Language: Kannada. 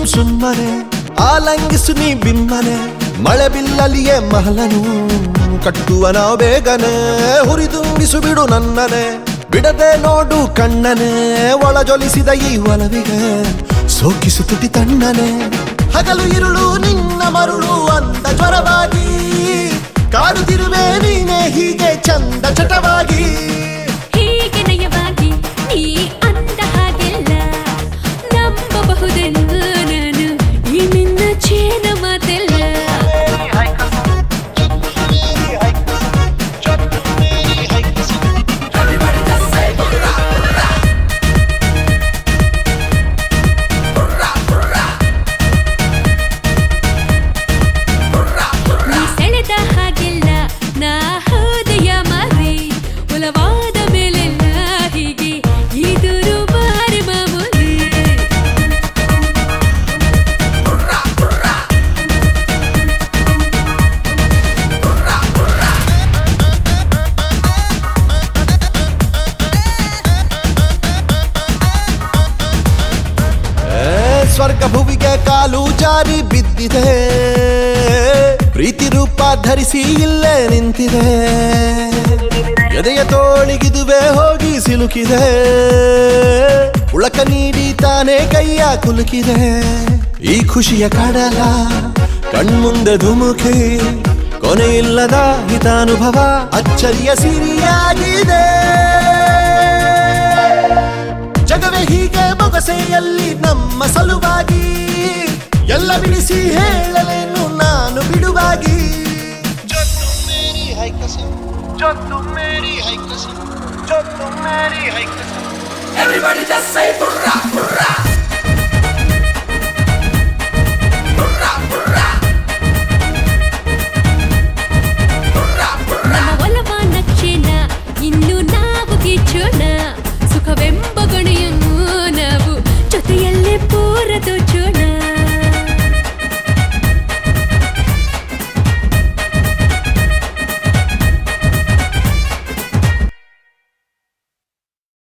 ಸುಮ್ಮನೆ ಆಲಂಗಿಸು ನೀ ಬಿಮ್ಮನೆ ಮಳೆ ಬಿಲ್ಲಲಿಯೇ ಮಹಲನು ಕಟ್ಟುವ ನಾವು ಬೇಗನೆ ಹುರಿದುಂಬಿಸು ಬಿಡು ನನ್ನನೆ ಬಿಡದೆ ನೋಡು ಕಣ್ಣನೆ ಒಳಜೊಲಿಸಿದ ಈ ಒಲವಿಗೆ ಸೋಕಿಸು ತುಟಿ ತಣ್ಣನೆ ಹಗಲು ಇರುಳು ನಿನ್ನ ಮರುಳು ಅಂದ ಜ್ವರವಾಗಿ ಕಾಡುತ್ತಿರುವೆ ನೀನೆ ಹೀಗೆ ಚಂದ ಚಟವಾಗಿ ಹೀಗೆ ನಯವಾಗಿ ನೀ ಅಂದ ಹಾಗೆಲ್ಲ ನಂಬಬಹುದೆಂದು ನಾನು ಈ ನಿನ್ನ ಚೇನ ಮಾತೆಲ್ಲ ನೀ ಸೆಳೆದ ಹಾಗೆಲ್ಲ ನಾ ಹೃದಯ ಮಾರಿ ಒಲವಾದ ಮೇಲೆಲ್ಲ ಹೀಗೆ ಇದುರು ಬಾರಿ ಮಾಮೂಲಿ ಸ್ವರ್ಗ ಭುವಿಗೆ ಕಾಲು ಜಾರಿ ಬಿದ್ದಿದೆ ಪ್ರೀತಿ ರೂಪ ಧರಿಸಿ ಇಲ್ಲೇ ನಿಂತಿದೆ ಎದೆಯ ತೋಳಿಗಿದುವೆ ಹೋಗಿ ಸಿಲುಕಿದೆ ಉಳಕ ನೀಡಿ ತಾನೇ ಕೈಯ ಕುಲುಕಿದೆ ಈ ಖುಷಿಯ ಕಡಲ ಕಣ್ಮುಂದೆ ಧುಮುಕಿ ಕೊನೆಯಿಲ್ಲದ ಹಿತಾನುಭವ ಅಚ್ಚರಿಯ ಸಿರಿಯಾಗಿದೆ ಜಗವೇ ಹೀಗೆ ಬೊಗಸೆಯಲ್ಲಿ ನಮ್ಮ ಸಲುವಾಗಿ ಎಲ್ಲ ಬಿಡಿಸಿ ಹೇಳಲೇನು ನಾನು ಬಿಡುವಾಗಿ जो तुम मेरी है कसम जो तुम मेरी है कसम जो तुम मेरी है कसम Everybody just say hurrah hurrah